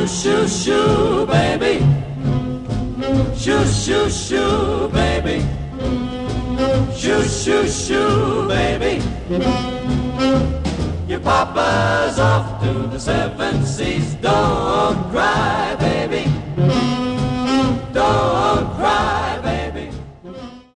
shoo, shoo, baby. Shoo, shoo, shoo, baby. Shoo, shoo, shoo, baby. Your papa's off to the seven seas. Don't cry.